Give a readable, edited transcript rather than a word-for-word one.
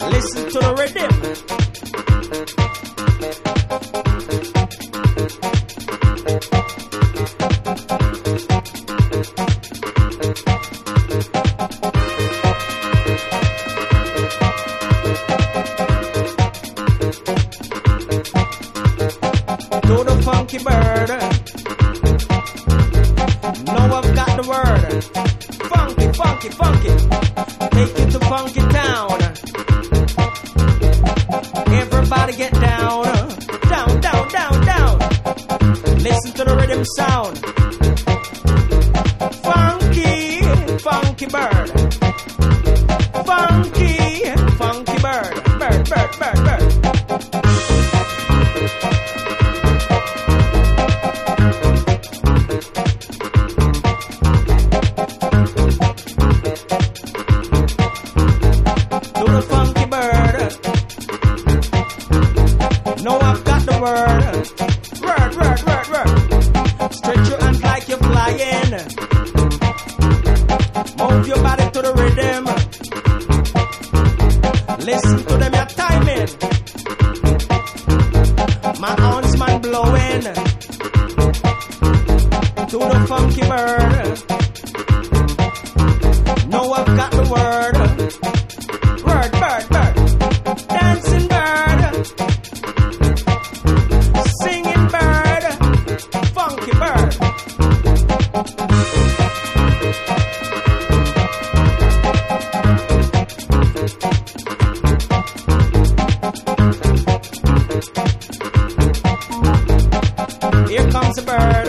Listen to the rhythm. To the funky bird. Know I've got the word. Funky, funky, funky. Take you to funky town. Everybody get down. Down, down, down, down. Listen to the rhythm sound. Funky, funky bird. Funky, funky bird. Bird, bird, bird, bird. No, I've got the word. Word, word, word, word. Stretch your hands like you're flying. Move your body to the rhythm. Listen to them, your timing. My arms, man, blowing. To the funky bird. No, I've got the word. Word, bird, bird. Dancing bird. Singing bird, funky bird. Here comes a bird.